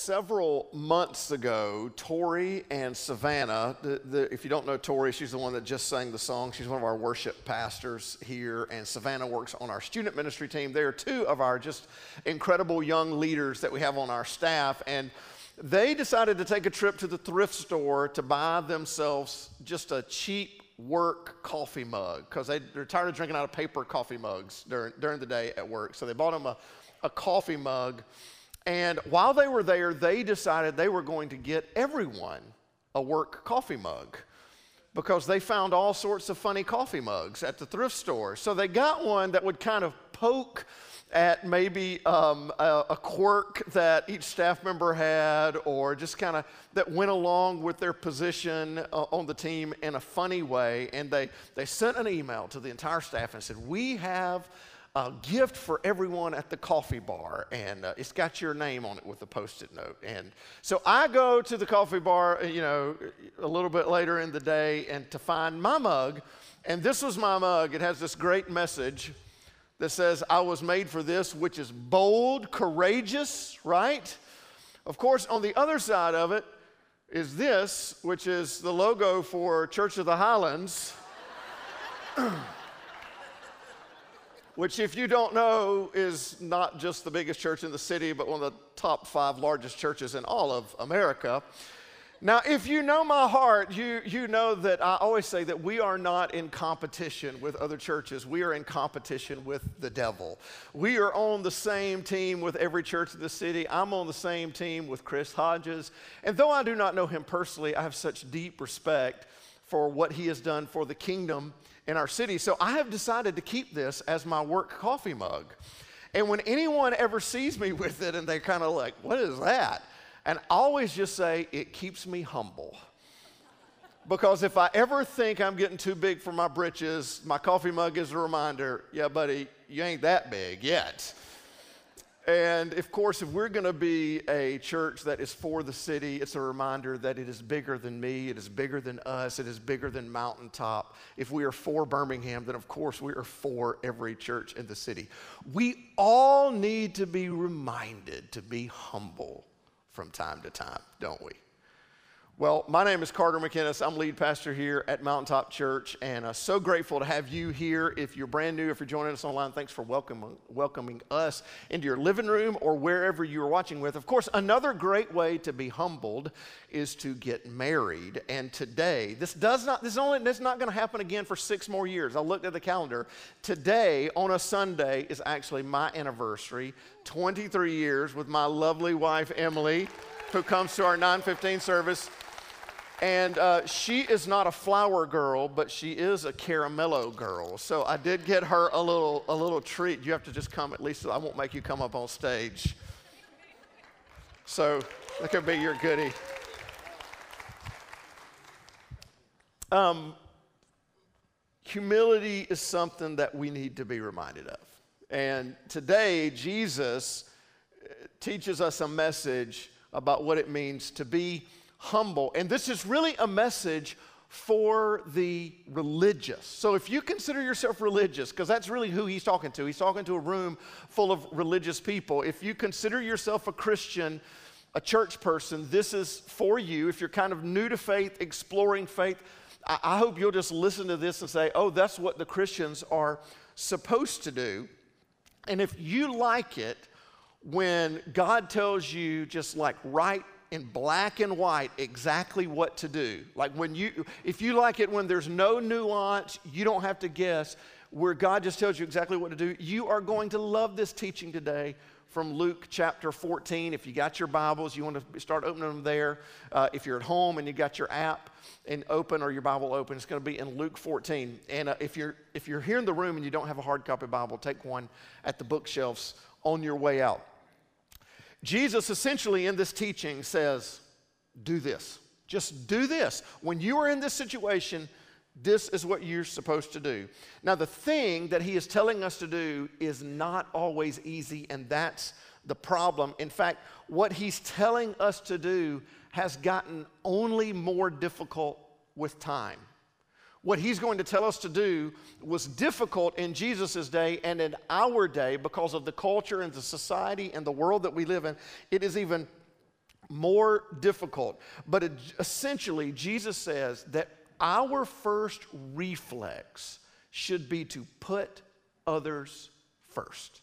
several months ago, Tori and Savannah, if you don't know Tori, she's the one that just sang the song. She's one of our worship pastors here, and Savannah works on our student ministry team. They are two of our just incredible young leaders that we have on our staff, and they decided to take a trip to the thrift store to buy themselves just a cheap work coffee mug because they're tired of drinking out of paper coffee mugs during the day at work. So they bought them a coffee mug. And while they were there, they decided they were going to get everyone a work coffee mug because they found all sorts of funny coffee mugs at the thrift store. So they got one that would kind of poke at maybe a quirk that each staff member had, or just kind of that went along with their position on the team in a funny way. And they sent an email to the entire staff and said, "We have a gift for everyone at the coffee bar, and it's got your name on it with a Post-it note." And so I go to the coffee bar, a little bit later in the day, and to find my mug, and this was my mug. It has this great message that says, "I was made for this," which is bold, courageous, right? Of course, on the other side of it is this, which is the logo for Church of the Highlands. Which, if you don't know, is not just the biggest church in the city, but one of the top 5 largest churches in all of America. Now, if you know my heart, you know that I always say that we are not in competition with other churches. We are in competition with the devil. We are on the same team with every church in the city. I'm on the same team with Chris Hodges. And though I do not know him personally, I have such deep respect for what he has done for the kingdom in our city. So I have decided to keep this as my work coffee mug. And when anyone ever sees me with it and they're kind of like, "What is that?" And I always just say, it keeps me humble. Because if I ever think I'm getting too big for my britches, my coffee mug is a reminder, "Yeah, buddy, you ain't that big yet." And of course, if we're going to be a church that is for the city, it's a reminder that it is bigger than me, it is bigger than us, it is bigger than Mountaintop. If we are for Birmingham, then of course we are for every church in the city. We all need to be reminded to be humble from time to time, don't we? Well, my name is Carter McInnes. I'm lead pastor here at Mountaintop Church, and so grateful to have you here. If you're brand new, if you're joining us online, thanks for welcoming us into your living room or wherever you're watching with. Of course, another great way to be humbled is to get married. And today, this is not going to happen again for 6 more years. I looked at the calendar. Today, on a Sunday, is actually my anniversary, 23 years with my lovely wife, Emily, who comes to our 9:15 service. And she is not a flower girl, but she is a caramello girl. So I did get her a little treat. You have to just come, at least I won't make you come up on stage. So that could be your goodie. Humility is something that we need to be reminded of. And today, Jesus teaches us a message about what it means to be humble. And this is really a message for the religious. So if you consider yourself religious, because that's really who he's talking to a room full of religious people. If you consider yourself a Christian, a church person, this is for you. If you're kind of new to faith, exploring faith, I hope you'll just listen to this and say, "Oh, that's what the Christians are supposed to do." And if you like it when God tells you just like right in black and white exactly what to do. Like if you like it when there's no nuance, you don't have to guess, where God just tells you exactly what to do, you are going to love this teaching today from Luke chapter 14. If you got your Bibles, you want to start opening them there. If you're at home and you got your app and open or your Bible open, it's going to be in Luke 14. And if you're here in the room and you don't have a hard copy Bible, take one at the bookshelves on your way out. Jesus essentially in this teaching says, do this. Just do this. When you are in this situation, this is what you're supposed to do. Now, the thing that he is telling us to do is not always easy, and that's the problem. In fact, what he's telling us to do has gotten only more difficult with time. What he's going to tell us to do was difficult in Jesus' day and in our day because of the culture and the society and the world that we live in. It is even more difficult. But essentially, Jesus says that our first reflex should be to put others first.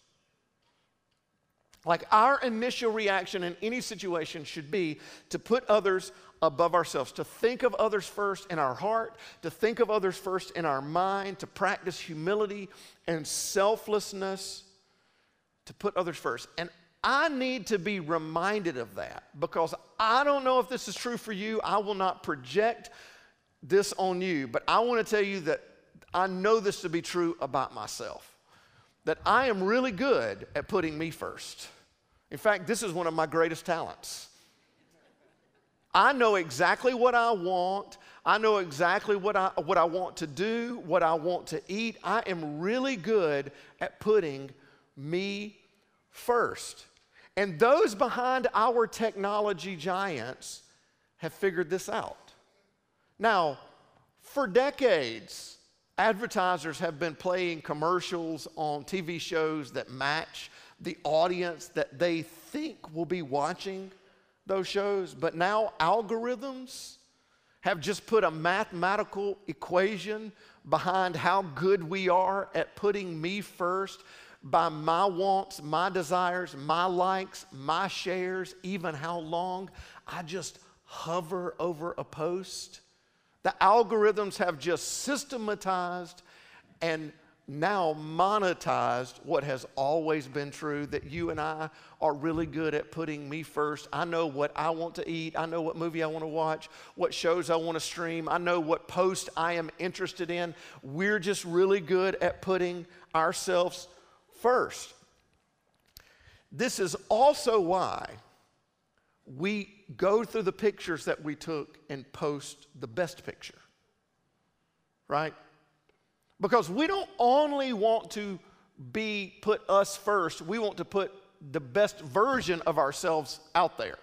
Like our initial reaction in any situation should be to put others above ourselves, to think of others first in our heart, to think of others first in our mind, to practice humility and selflessness, to put others first. And I need to be reminded of that because I don't know if this is true for you. I will not project this on you, but I want to tell you that I know this to be true about myself, that I am really good at putting me first. In fact, this is one of my greatest talents. I know exactly what I want. I know exactly what I want to do, what I want to eat. I am really good at putting me first. And those behind our technology giants have figured this out. Now, for decades, advertisers have been playing commercials on TV shows that match the audience that they think will be watching those shows. But now algorithms have just put a mathematical equation behind how good we are at putting me first by my wants, my desires, my likes, my shares, even how long I just hover over a post. The algorithms have just systematized and now monetized what has always been true, that you and I are really good at putting me first. I know what I want to eat. I know what movie I want to watch, what shows I want to stream. I know what post I am interested in. We're just really good at putting ourselves first. This is also why we go through the pictures that we took and post the best picture, right? Because we don't only want to put us first, we want to put the best version of ourselves out there.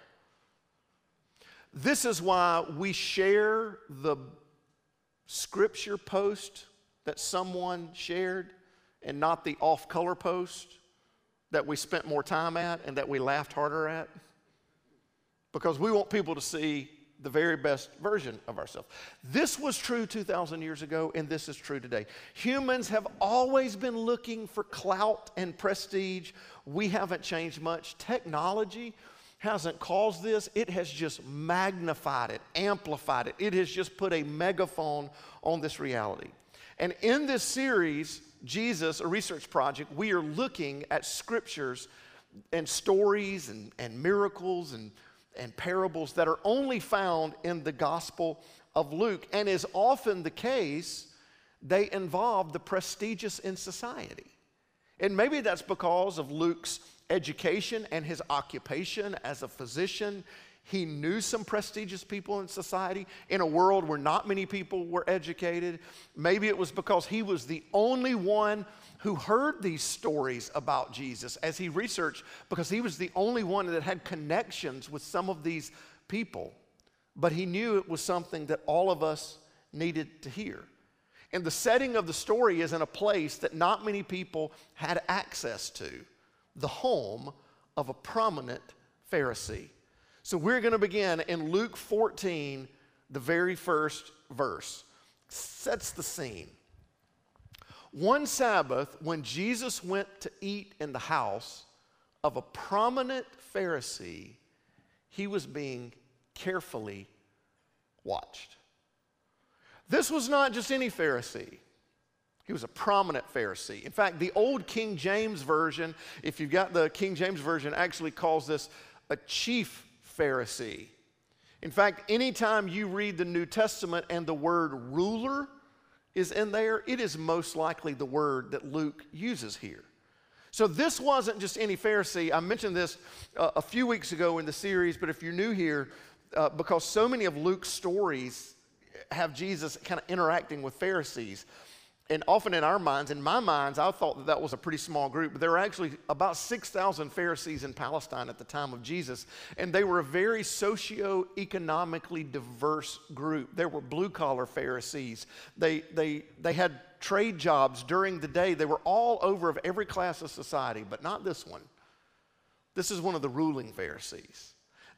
This is why we share the scripture post that someone shared and not the off-color post that we spent more time at and that we laughed harder at. Because we want people to see the very best version of ourselves. This was true 2,000 years ago, and this is true today. Humans have always been looking for clout and prestige. We haven't changed much. Technology hasn't caused this. It has just magnified it, amplified it. It has just put a megaphone on this reality. And in this series, Jesus, a research project, we are looking at scriptures and stories and miracles and parables that are only found in the Gospel of Luke. And is often the case, they involve the prestigious in society. And maybe that's because of Luke's education and his occupation as a physician. He knew some prestigious people in society in a world where not many people were educated. Maybe it was because he was the only one who heard these stories about Jesus as he researched, because he was the only one that had connections with some of these people. But he knew it was something that all of us needed to hear. And the setting of the story is in a place that not many people had access to, the home of a prominent Pharisee. So we're going to begin in Luke 14, the very first verse. Sets the scene. One Sabbath, when Jesus went to eat in the house of a prominent Pharisee, he was being carefully watched. This was not just any Pharisee. He was a prominent Pharisee. In fact, the old King James Version, if you've got the King James Version, actually calls this a chief Pharisee. In fact, anytime you read the New Testament and the word ruler is in there, it is most likely the word that Luke uses here. So this wasn't just any Pharisee. I mentioned this a few weeks ago in the series, but if you're new here, because so many of Luke's stories have Jesus kind of interacting with Pharisees. And often in our minds, in my minds, I thought that that was a pretty small group. But there were actually about 6,000 Pharisees in Palestine at the time of Jesus. And they were a very socioeconomically diverse group. There were blue-collar Pharisees. They had trade jobs during the day. They were all over of every class of society, but not this one. This is one of the ruling Pharisees.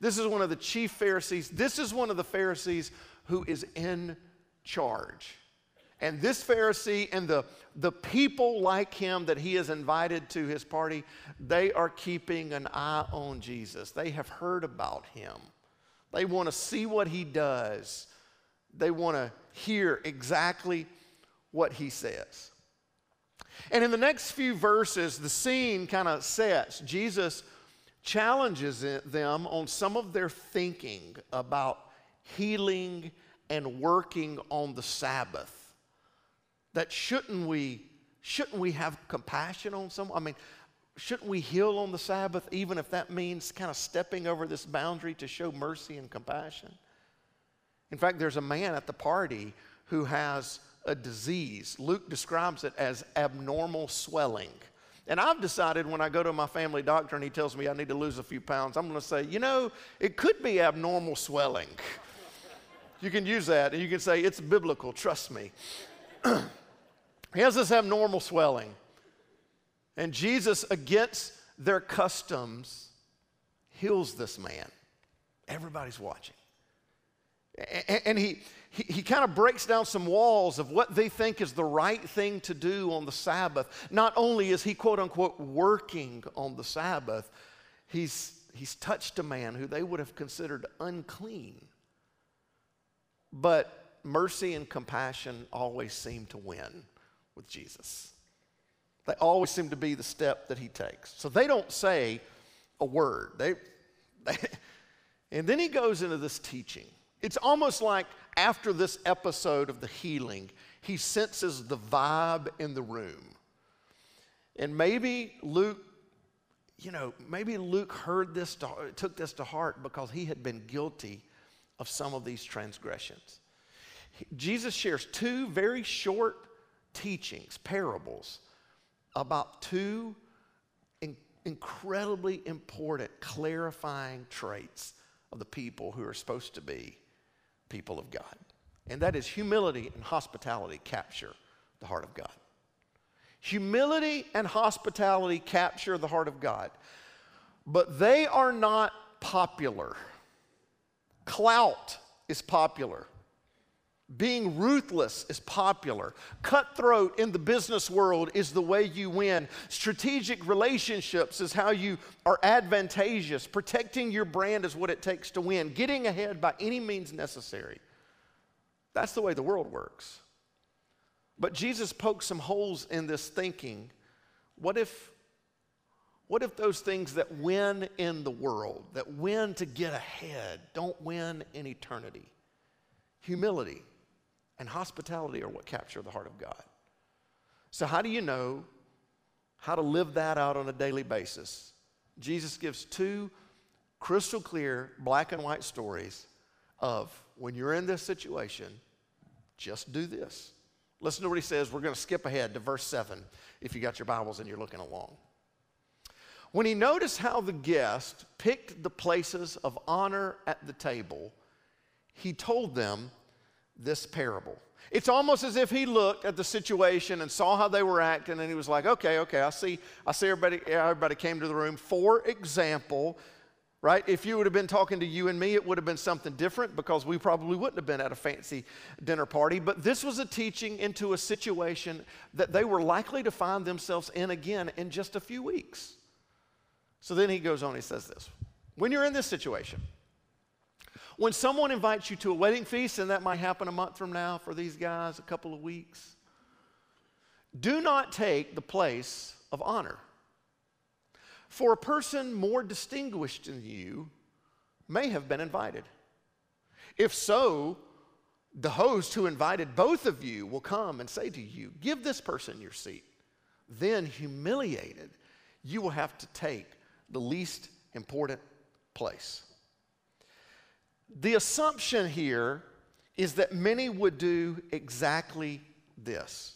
This is one of the chief Pharisees. This is one of the Pharisees who is in charge. And this Pharisee and the people like him that he has invited to his party, they are keeping an eye on Jesus. They have heard about him. They want to see what he does. They want to hear exactly what he says. And in the next few verses, the scene kind of sets. Jesus challenges them on some of their thinking about healing and working on the Sabbath. That shouldn't we have compassion on someone? I mean, shouldn't we heal on the Sabbath even if that means kind of stepping over this boundary to show mercy and compassion? In fact, there's a man at the party who has a disease. Luke describes it as abnormal swelling. And I've decided when I go to my family doctor and he tells me I need to lose a few pounds, I'm going to say, it could be abnormal swelling. You can use that and you can say, it's biblical, trust me. He has this abnormal swelling. And Jesus, against their customs, heals this man. Everybody's watching. And he kind of breaks down some walls of what they think is the right thing to do on the Sabbath. Not only is he, quote unquote, working on the Sabbath, he's touched a man who they would have considered unclean. But mercy and compassion always seem to win with Jesus. They always seem to be the step that he takes. So they don't say a word. And then he goes into this teaching. It's almost like after this episode of the healing, he senses the vibe in the room. And maybe Luke heard this, took this to heart because he had been guilty of some of these transgressions. Jesus shares two very short teachings, parables, about two incredibly important, clarifying traits of the people who are supposed to be people of God. And that is humility and hospitality capture the heart of God. Humility and hospitality capture the heart of God, but they are not popular. Clout is popular. Being ruthless is popular. Cutthroat in the business world is the way you win. Strategic relationships is how you are advantageous. Protecting your brand is what it takes to win. Getting ahead by any means necessary. That's the way the world works. But Jesus pokes some holes in this thinking. What if those things that win in the world, that win to get ahead, don't win in eternity? Humility and hospitality are what capture the heart of God. So how do you know how to live that out on a daily basis? Jesus gives two crystal clear black and white stories of when you're in this situation, just do this. Listen to what he says. We're going to skip ahead to verse 7 if you got your Bibles and you're looking along. When he noticed how the guests picked the places of honor at the table, he told them this parable. It's almost as if he looked at the situation and saw how they were acting, and he was like, okay, I see everybody came to the room. For example, right, if you would have been talking to you and me, it would have been something different because we probably wouldn't have been at a fancy dinner party. But this was a teaching into a situation that they were likely to find themselves in again in just a few weeks. So then he goes on, he says this. When you're in this situation, when someone invites you to a wedding feast, and that might happen a month from now for these guys, a couple of weeks, do not take the place of honor. For a person more distinguished than you may have been invited. If so, the host who invited both of you will come and say to you, give this person your seat. Then, humiliated, you will have to take the least important place. The assumption here is that many would do exactly this.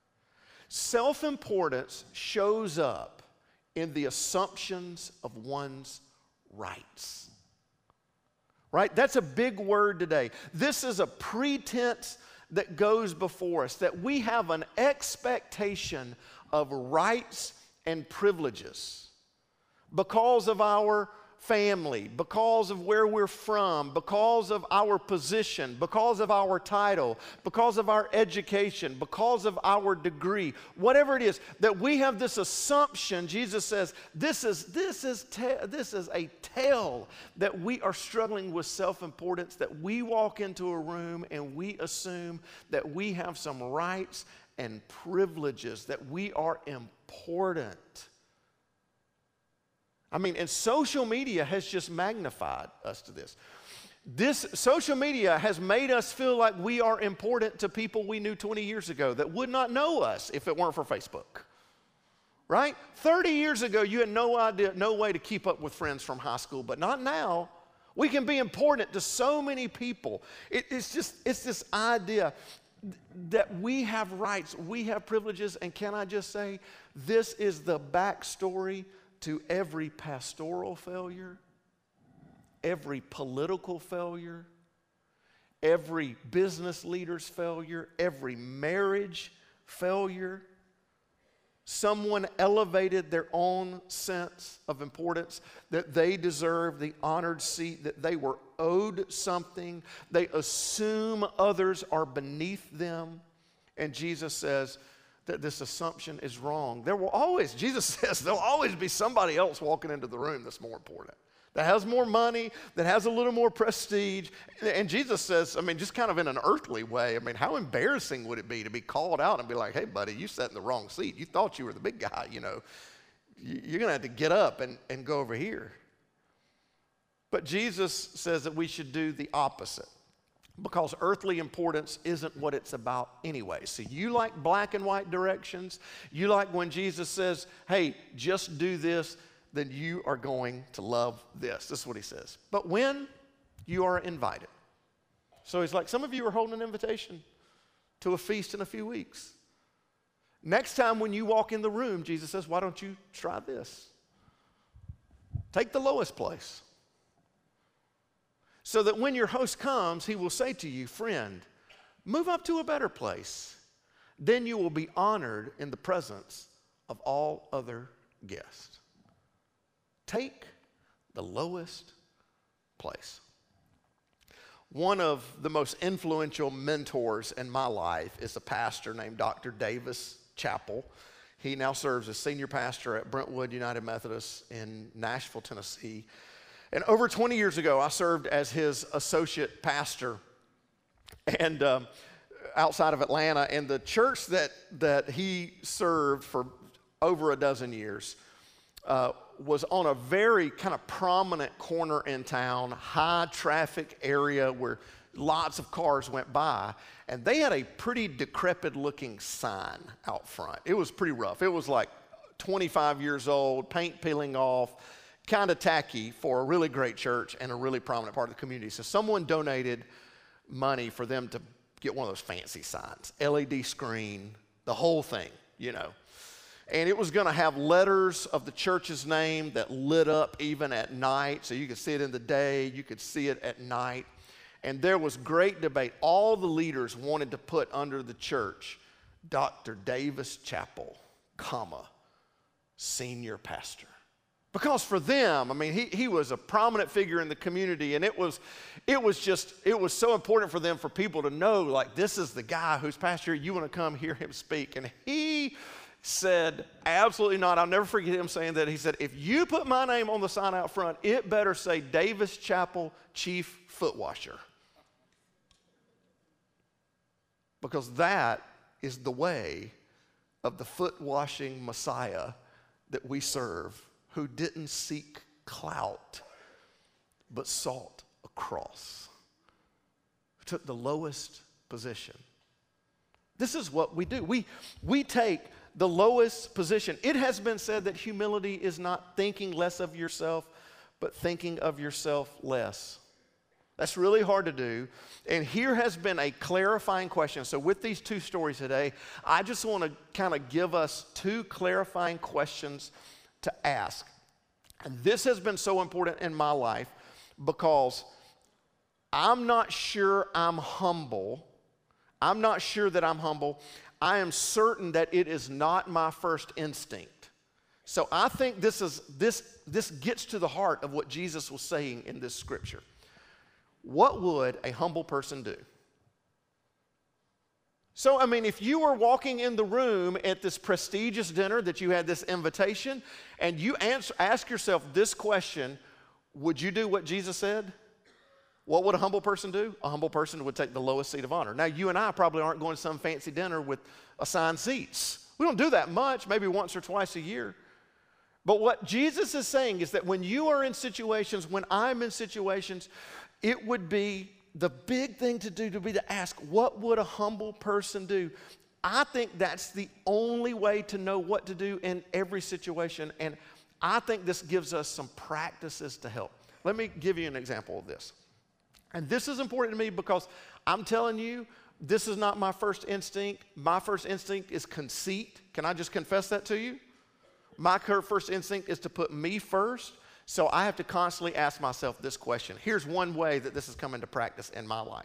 Self-importance shows up in the assumptions of one's rights. Right? That's a big word today. This is a pretense that goes before us, that we have an expectation of rights and privileges because of our family, because of where we're from, because of our position, because of our title, because of our education, because of our degree, whatever it is, that we have this assumption. Jesus says this is a tell that we are struggling with self-importance, that we walk into a room and we assume that we have some rights and privileges, that we are important. I mean, and social media has just magnified us to this. This social media has made us feel like we are important to people we knew 20 years ago that would not know us if it weren't for Facebook, right? 30 years ago, you had no idea, no way to keep up with friends from high school, but not now. We can be important to so many people. It's this idea that we have rights, we have privileges, and can I just say, this is the backstory to every pastoral failure, every political failure, every business leader's failure, every marriage failure. Someone elevated their own sense of importance, that they deserve the honored seat, that they were owed something. They assume others are beneath them. And Jesus says that this assumption is wrong. Jesus says there'll always be somebody else walking into the room that's more important, that has more money, that has a little more prestige. And Jesus says, I mean, just kind of in an earthly way, I mean, how embarrassing would it be to be called out and be like, hey, buddy, you sat in the wrong seat. You thought you were the big guy, you know. You're going to have to get up and go over here. But Jesus says that we should do the opposite, because earthly importance isn't what it's about anyway. So you like black and white directions. You like when Jesus says, hey, just do this, then you are going to love this. This is what he says. But when you are invited. So he's like, some of you are holding an invitation to a feast in a few weeks. Next time when you walk in the room, Jesus says, why don't you try this? Take the lowest place. So that when your host comes, he will say to you, friend, move up to a better place. Then you will be honored in the presence of all other guests. Take the lowest place. One of the most influential mentors in my life is a pastor named Dr. Davis Chappell. He now serves as senior pastor at Brentwood United Methodist in Nashville, Tennessee. And over 20 years ago, I served as his associate pastor and outside of Atlanta. And the church that he served for over a dozen years was on a very kind of prominent corner in town, high traffic area where lots of cars went by. And they had a pretty decrepit looking sign out front. It was pretty rough. It was like 25 years old, paint peeling off, kind of tacky for a really great church and a really prominent part of the community. So someone donated money for them to get one of those fancy signs, LED screen, the whole thing, you know. And it was going to have letters of the church's name that lit up even at night. So you could see it in the day, you could see it at night. And there was great debate. All the leaders wanted to put under the church, Dr. Davis Chappell, comma, senior pastor. Because for them, I mean, he was a prominent figure in the community, and it was so important for them, for people to know, like, this is the guy who's pastor. You want to come hear him speak. And he said, absolutely not. I'll never forget him saying that. He said, if you put my name on the sign out front, it better say Davis Chappell, Chief Foot Washer. Because that is the way of the foot washing Messiah that we serve, who didn't seek clout, but sought a cross, who took the lowest position. This is what we do. We take the lowest position. It has been said that humility is not thinking less of yourself, but thinking of yourself less. That's really hard to do. And here has been a clarifying question. So with these two stories today, I just want to kind of give us two clarifying questions to ask. And this has been so important in my life because I'm not sure I'm humble. I'm not sure that I'm humble. I am certain that it is not my first instinct So I think this gets to the heart of what Jesus was saying in this scripture. What would a humble person do? So, I mean, if you were walking in the room at this prestigious dinner that you had this invitation, and you ask yourself this question, would you do what Jesus said? What would a humble person do? A humble person would take the lowest seat of honor. Now, you and I probably aren't going to some fancy dinner with assigned seats. We don't do that much, maybe once or twice a year. But what Jesus is saying is that when you are in situations, when I'm in situations, it would be the big thing to do to be to ask, what would a humble person do? I think that's the only way to know what to do in every situation, and I think this gives us some practices to help. Let me give you an example of this. And this is important to me because I'm telling you, this is not my first instinct. My first instinct is conceit. Can I just confess that to you? My first instinct is to put me first. So I have to constantly ask myself this question. Here's one way that this has come into practice in my life.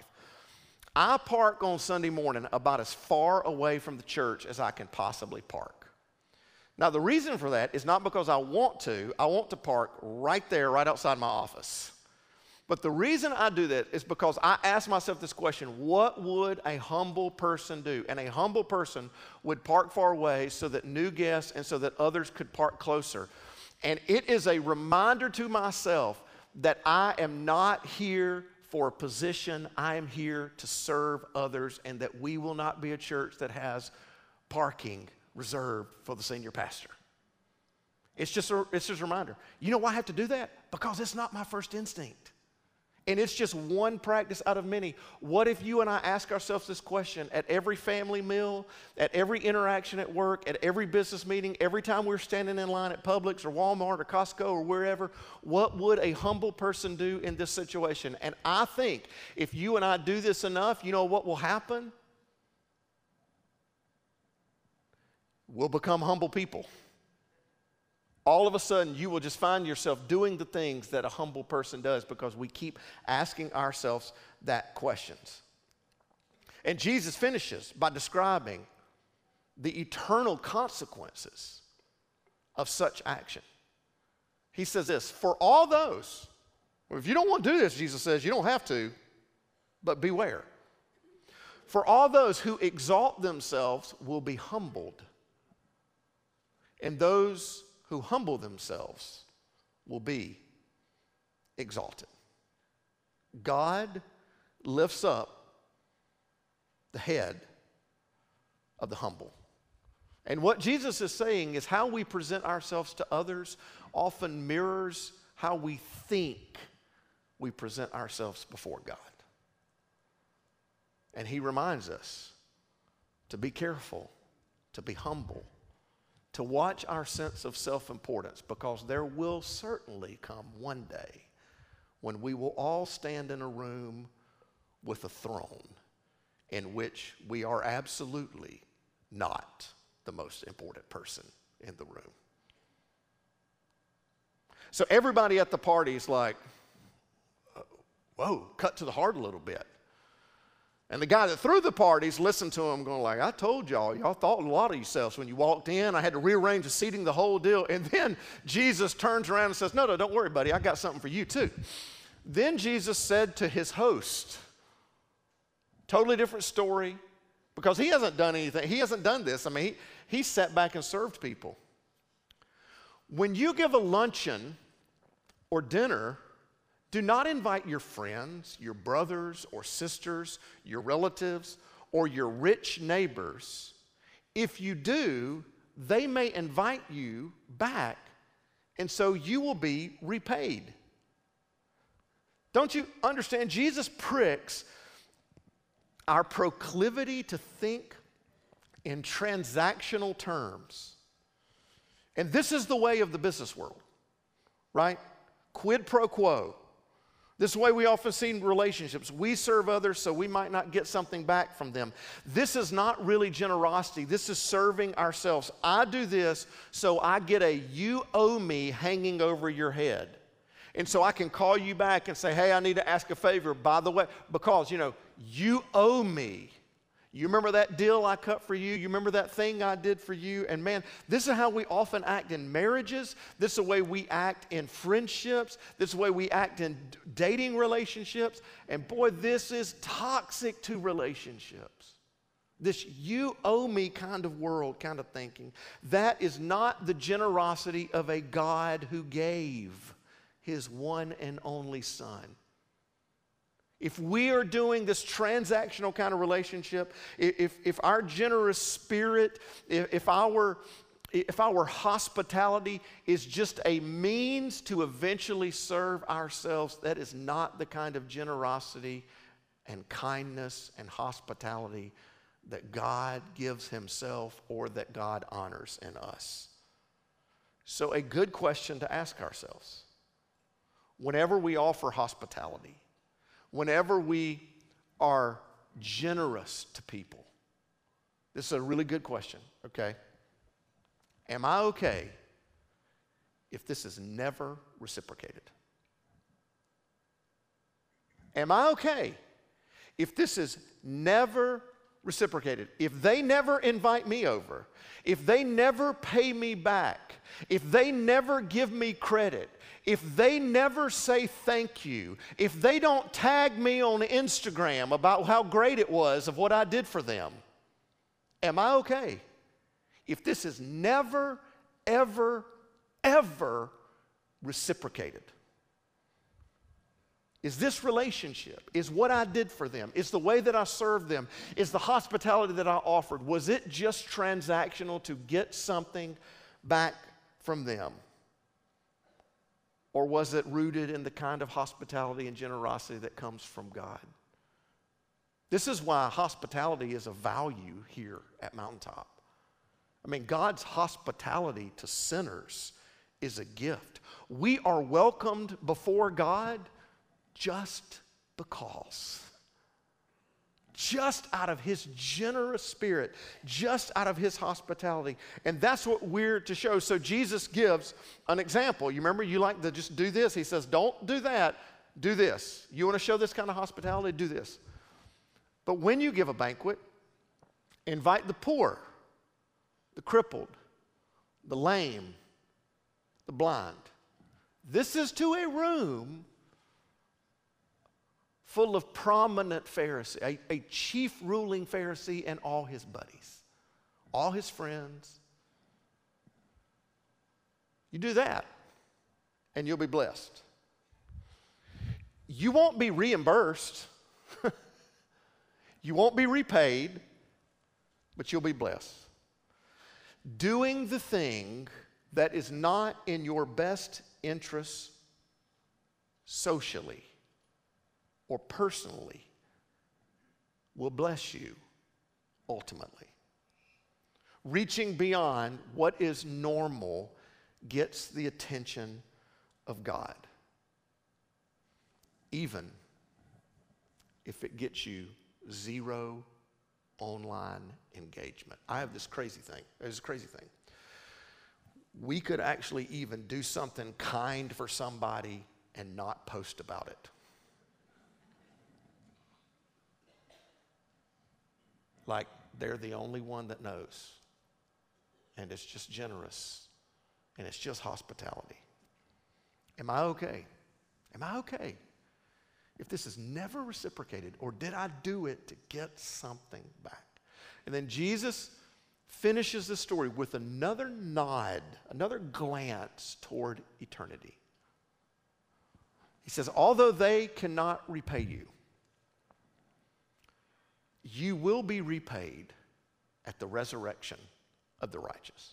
I park on Sunday morning about as far away from the church as I can possibly park. Now, the reason for that is not because I want to park right there, right outside my office. But the reason I do that is because I ask myself this question, what would a humble person do? And a humble person would park far away so that new guests and so that others could park closer. And it is a reminder to myself that I am not here for a position. I am here to serve others, and that we will not be a church that has parking reserved for the senior pastor. It's just a reminder. You know why I have to do that? Because it's not my first instinct. And it's just one practice out of many. What if you and I ask ourselves this question at every family meal, at every interaction at work, at every business meeting, every time we're standing in line at Publix or Walmart or Costco or wherever, what would a humble person do in this situation? And I think if you and I do this enough, you know what will happen? We'll become humble people. All of a sudden, you will just find yourself doing the things that a humble person does because we keep asking ourselves that questions. And Jesus finishes by describing the eternal consequences of such action. He says this, for all those, if you don't want to do this, Jesus says, you don't have to, but beware. For all those who exalt themselves will be humbled, and those who humble themselves will be exalted. God lifts up the head of the humble. And what Jesus is saying is how we present ourselves to others often mirrors how we think we present ourselves before God. And he reminds us to be careful, to be humble, to watch our sense of self-importance, because there will certainly come one day when we will all stand in a room with a throne in which we are absolutely not the most important person in the room. So everybody at the party is like, whoa, cut to the heart a little bit. And the guy that threw the parties listened to him going like, I told y'all thought a lot of yourselves when you walked in. I had to rearrange the seating, the whole deal. And then Jesus turns around and says, no, don't worry, buddy. I got something for you too. Then Jesus said to his host, totally different story, because he hasn't done anything. He hasn't done this. I mean, he sat back and served people. When you give a luncheon or dinner, do not invite your friends, your brothers or sisters, your relatives, or your rich neighbors. If you do, they may invite you back, and so you will be repaid. Don't you understand? Jesus pricks our proclivity to think in transactional terms. And this is the way of the business world, right? Quid pro quo. This is the way we often see in relationships. We serve others so we might not get something back from them. This is not really generosity. This is serving ourselves. I do this so I get a you owe me hanging over your head. And so I can call you back and say, hey, I need to ask a favor, by the way, because, you owe me. You remember that deal I cut for you? You remember that thing I did for you? And man, this is how we often act in marriages. This is the way we act in friendships. This is the way we act in dating relationships. And boy, this is toxic to relationships. This you owe me kind of world, kind of thinking. That is not the generosity of a God who gave his one and only Son. If we are doing this transactional kind of relationship, if our generous spirit, if our hospitality is just a means to eventually serve ourselves, that is not the kind of generosity and kindness and hospitality that God gives himself or that God honors in us. So a good question to ask ourselves, whenever we offer hospitality, whenever we are generous to people, this is a really good question, okay? Am I okay if this is never reciprocated? Am I okay if this is never reciprocated? If they never invite me over, if they never pay me back, if they never give me credit, if they never say thank you, if they don't tag me on Instagram about how great it was of what I did for them, am I okay if this is never, ever, ever reciprocated? Is this relationship, is what I did for them, is the way that I served them, is the hospitality that I offered, was it just transactional to get something back from them? Or was it rooted in the kind of hospitality and generosity that comes from God? This is why hospitality is a value here at Mountaintop. I mean, God's hospitality to sinners is a gift. We are welcomed before God just because. Just out of his generous spirit, just out of his hospitality. And that's what we're to show. So Jesus gives an example. You remember, you like to just do this. He says, don't do that, do this. You want to show this kind of hospitality? Do this. But when you give a banquet, invite the poor, the crippled, the lame, the blind. This is to a room full of prominent Pharisee, a chief ruling Pharisee and all his buddies, all his friends. You do that, and you'll be blessed. You won't be reimbursed. You won't be repaid, but you'll be blessed. Doing the thing that is not in your best interest socially or personally will bless you ultimately. Reaching beyond what is normal gets the attention of God, even if it gets you 0 online engagement. I have this crazy thing. There's a crazy thing. We could actually even do something kind for somebody and not post about it. Like they're the only one that knows. And it's just generous. And it's just hospitality. Am I okay? Am I okay if this is never reciprocated? Or did I do it to get something back? And then Jesus finishes the story with another nod, another glance toward eternity. He says, although they cannot repay you, you will be repaid at the resurrection of the righteous.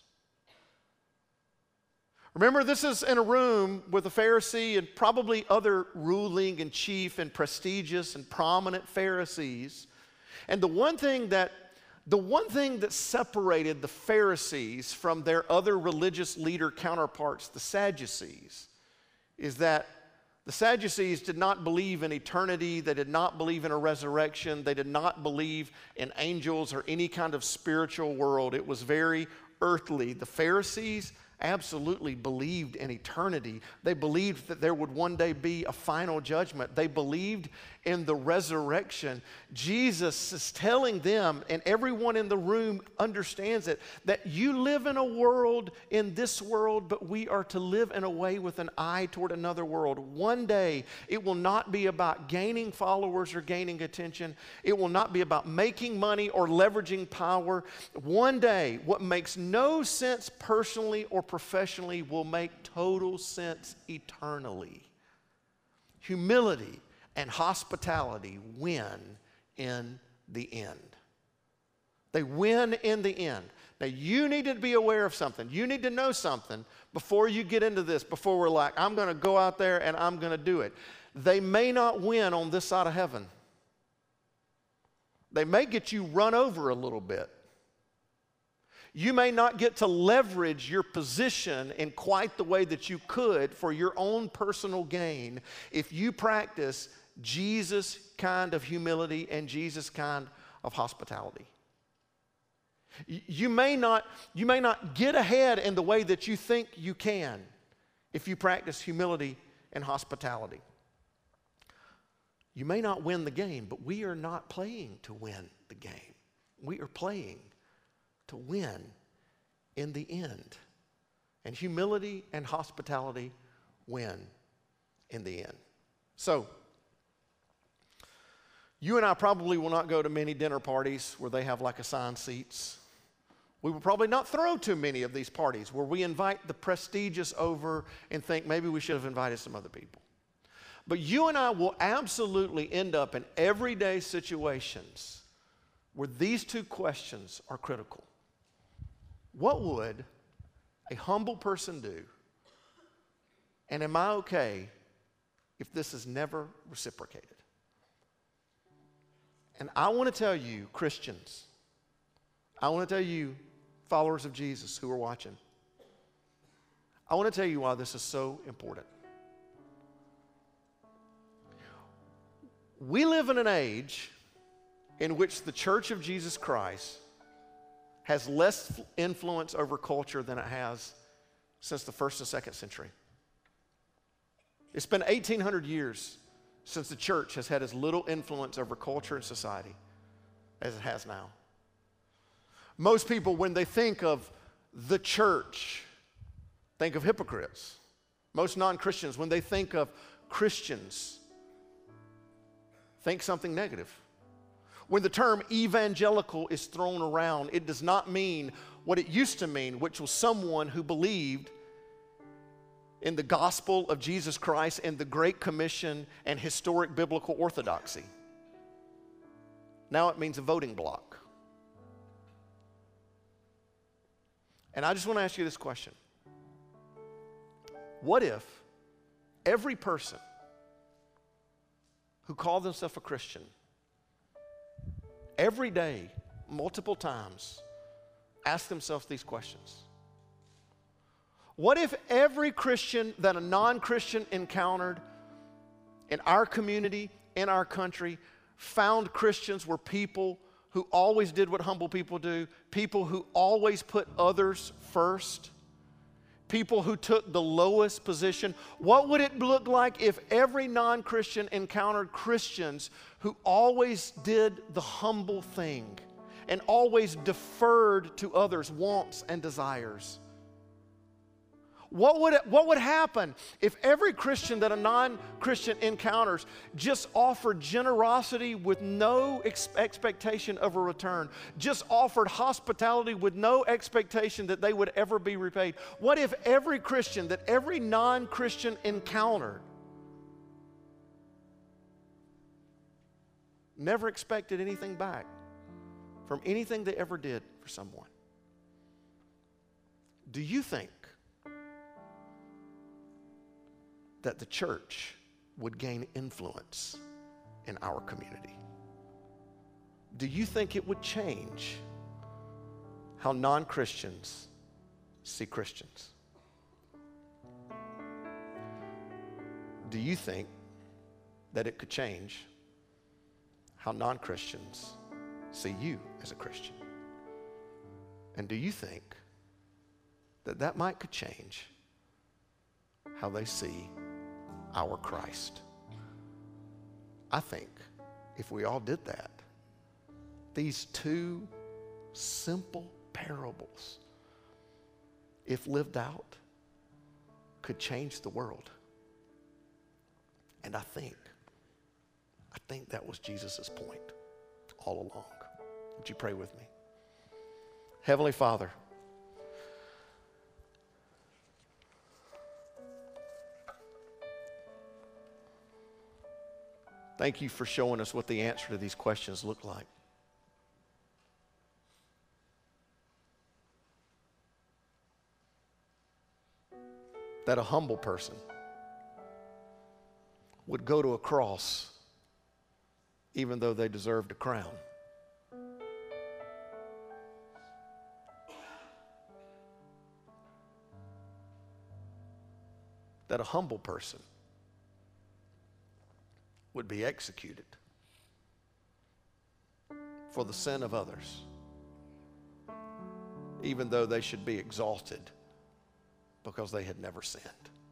Remember, this is in a room with a Pharisee and probably other ruling and chief and prestigious and prominent Pharisees. And the one thing that separated the Pharisees from their other religious leader counterparts, the Sadducees, is that the Sadducees did not believe in eternity. They did not believe in a resurrection. They did not believe in angels or any kind of spiritual world. It was very earthly. The Pharisees absolutely believed in eternity. They believed that there would one day be a final judgment. They believed in the resurrection, Jesus is telling them, and everyone in the room understands it, that you live in a world, in this world, but we are to live in a way with an eye toward another world. One day, it will not be about gaining followers or gaining attention. It will not be about making money or leveraging power. One day, what makes no sense personally or professionally will make total sense eternally. Humility and hospitality win in the end. They win in the end. Now, you need to be aware of something. You need to know something before you get into this, before we're like, I'm going to go out there and I'm going to do it. They may not win on this side of heaven. They may get you run over a little bit. You may not get to leverage your position in quite the way that you could for your own personal gain if you practice Jesus kind of humility and Jesus kind of hospitality. You may not get ahead in the way that you think you can if you practice humility and hospitality. You may not win the game, but we are not playing to win the game. We are playing to win in the end. And humility and hospitality win in the end. So, you and I probably will not go to many dinner parties where they have like assigned seats. We will probably not throw too many of these parties where we invite the prestigious over and think maybe we should have invited some other people. But you and I will absolutely end up in everyday situations where these two questions are critical. What would a humble person do? And am I okay if this is never reciprocated? And I want to tell you, Christians, I want to tell you, followers of Jesus who are watching, I want to tell you why this is so important. We live in an age in which the Church of Jesus Christ has less influence over culture than it has since the 1st and 2nd century. It's been 1,800 years since the church has had as little influence over culture and society as it has now. Most people, when they think of the church, think of hypocrites. Most non-Christians, when they think of Christians, think something negative. When the term evangelical is thrown around, it does not mean what it used to mean, which was someone who believed in the gospel of Jesus Christ and the Great Commission and historic biblical orthodoxy. Now it means a voting bloc. And I just want to ask you this question. What if every person who called themselves a Christian every day, multiple times, ask themselves these questions? What if every Christian that a non-Christian encountered in our community, in our country, found Christians were people who always did what humble people do, people who always put others first, people who took the lowest position? What would it look like if every non-Christian encountered Christians who always did the humble thing and always deferred to others' wants and desires? What would happen if every Christian that a non-Christian encounters just offered generosity with no expectation of a return, just offered hospitality with no expectation that they would ever be repaid? What if every Christian that every non-Christian encountered never expected anything back from anything they ever did for someone? Do you think that the church would gain influence in our community? Do you think it would change how non-Christians see Christians? Do you think that it could change how non-Christians see you as a Christian? And do you think that that might could change how they see our Christ, I think if we all did that, these two simple parables, if lived out, could change the world. And I think that was Jesus' point all along. Would you pray with me? Heavenly Father, thank you for showing us what the answer to these questions look like. That a humble person would go to a cross even though they deserved a crown. That a humble person would be executed for the sin of others, even though they should be exalted because they had never sinned.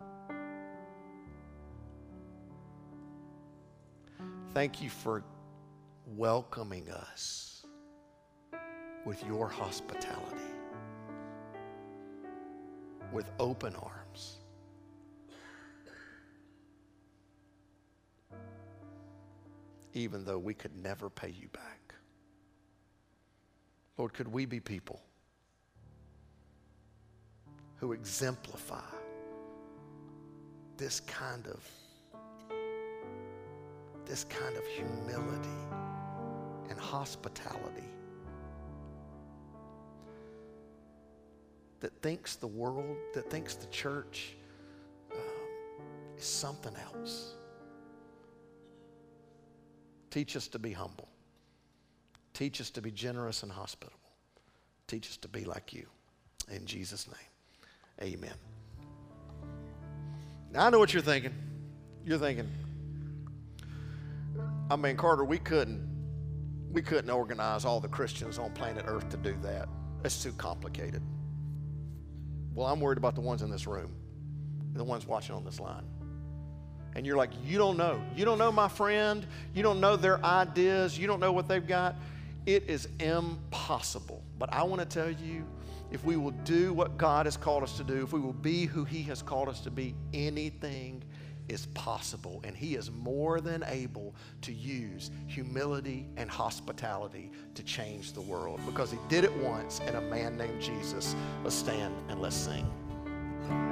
Thank you for welcoming us with your hospitality, with open arms. Even though we could never pay you back. Lord, could we be people who exemplify this kind of humility and hospitality that thinks the world, that thinks the church is something else. Teach us to be humble. Teach us to be generous and hospitable. Teach us to be like you. In Jesus' name, amen. Now, I know what you're thinking. You're thinking, I mean, Carter, we couldn't organize all the Christians on planet Earth to do that. It's too complicated. Well, I'm worried about the ones in this room, the ones watching on this line. And you're like, you don't know. You don't know my friend. You don't know their ideas. You don't know what they've got. It is impossible. But I want to tell you, if we will do what God has called us to do, if we will be who He has called us to be, anything is possible. And He is more than able to use humility and hospitality to change the world, because He did it once in a man named Jesus. Let's stand and let's sing.